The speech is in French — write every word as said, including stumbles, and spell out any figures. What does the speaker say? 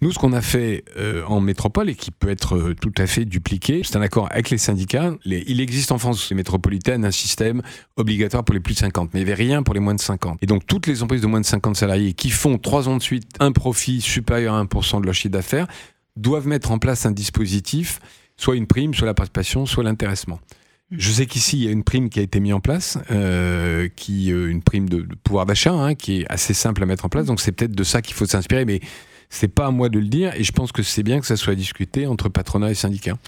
Nous, ce qu'on a fait euh, en métropole et qui peut être euh, tout à fait dupliqué, c'est un accord avec les syndicats. Les, il existe en France, les métropolitaines, un système obligatoire pour les plus de cinquante, mais il n'y avait rien pour les moins de cinquante. Et donc, toutes les entreprises de moins de cinquante salariés qui font trois ans de suite un profit supérieur à un pour cent de leur chiffre d'affaires doivent mettre en place un dispositif, soit une prime, soit la participation, soit l'intéressement. Je sais qu'ici, il y a une prime qui a été mise en place, euh, qui, euh, une prime de, de pouvoir d'achat, hein, qui est assez simple à mettre en place. Donc, c'est peut-être de ça qu'il faut s'inspirer, mais c'est pas à moi de le dire. Et je pense que c'est bien que ça soit discuté entre patronat et syndicats.